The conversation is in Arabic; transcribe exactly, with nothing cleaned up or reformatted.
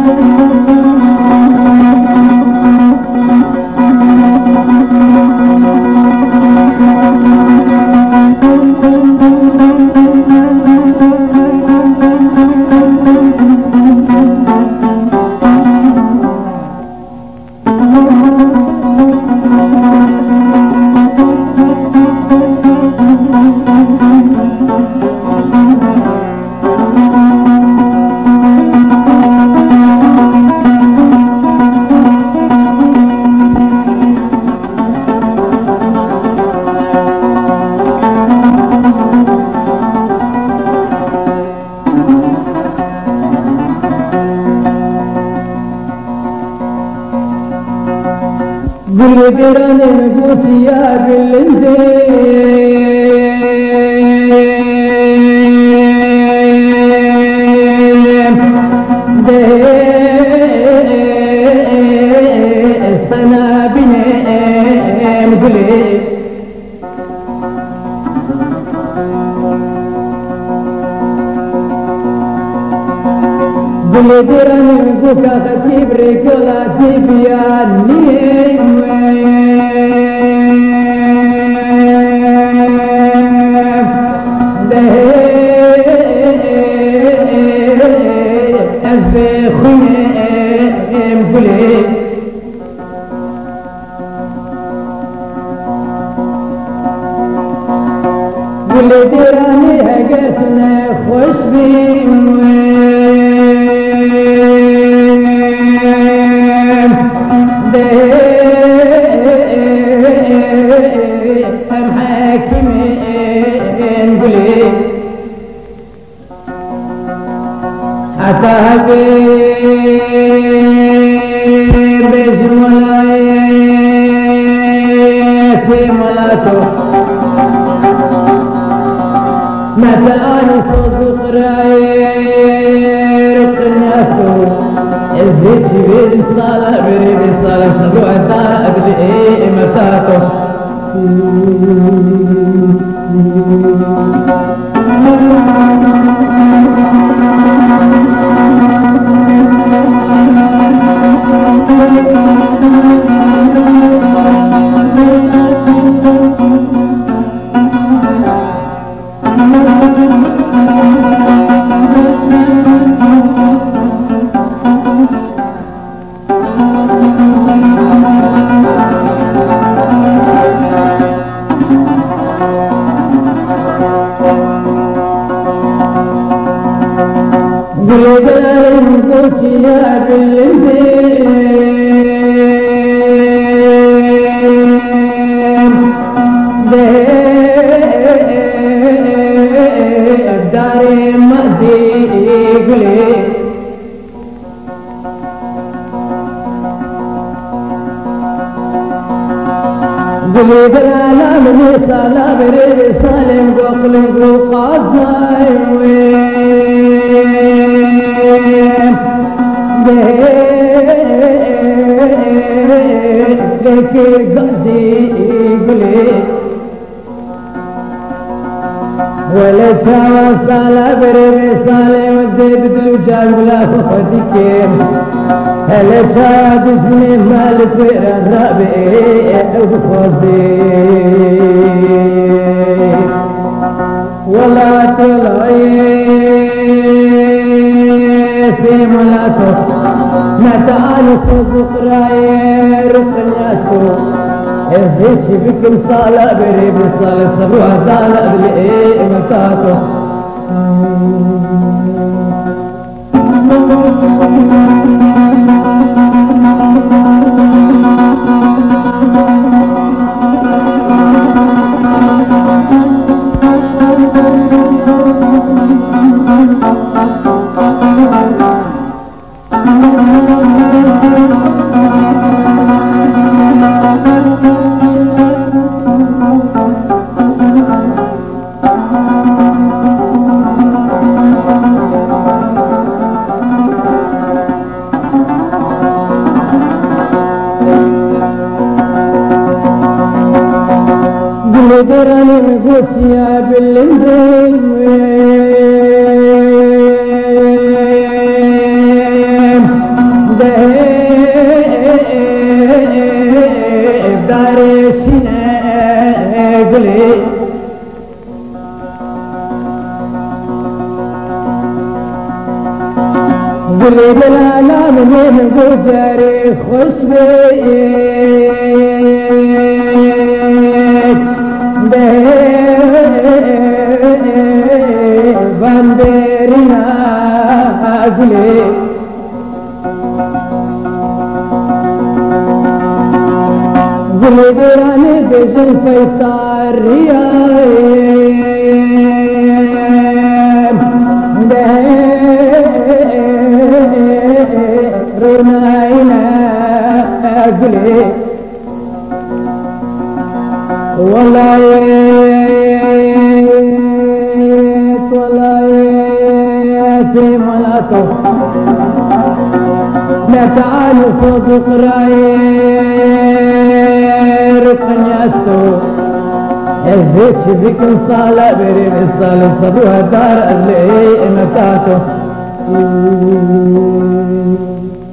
قدران نقوت يا باللندين دستنا بنين قلي قدران نقوك خطيب ريكولا تبياني ولدراني هقتنا خوش بيم هم حاكمين قولي حتى هبير بيش ملايتي ملاتو متى أنا صوت قراير قناتو الزيت بين صالة بريد صالة سبوع تانا أبدي متاتو قلبان قلت يا باللندين داري مهدي قلي قلي بلا من صلاة بريد سالم قلن قاصاي لك قصدي قلي ولا تشاوى صالة بريد صالة ودي بدلو جاب لا فخدك هلا شاد اسمي مالك الربيع وخزي ولا طلعي في ملاته متى أنا صدق راير قناتو الزيت بكم صالة بريب صالة صبوها دالة بلئي متاتو قدراني قلت يا باللندين قولي بالعالم من قجري خوش بيك بندرنا قولي قولي دراني دجل فيصار رياض رناينا قولي والله لا تعالوا صدق راير قنياتو هزيتش بك صالة بريم الصالة صدوها دار اللي متاتو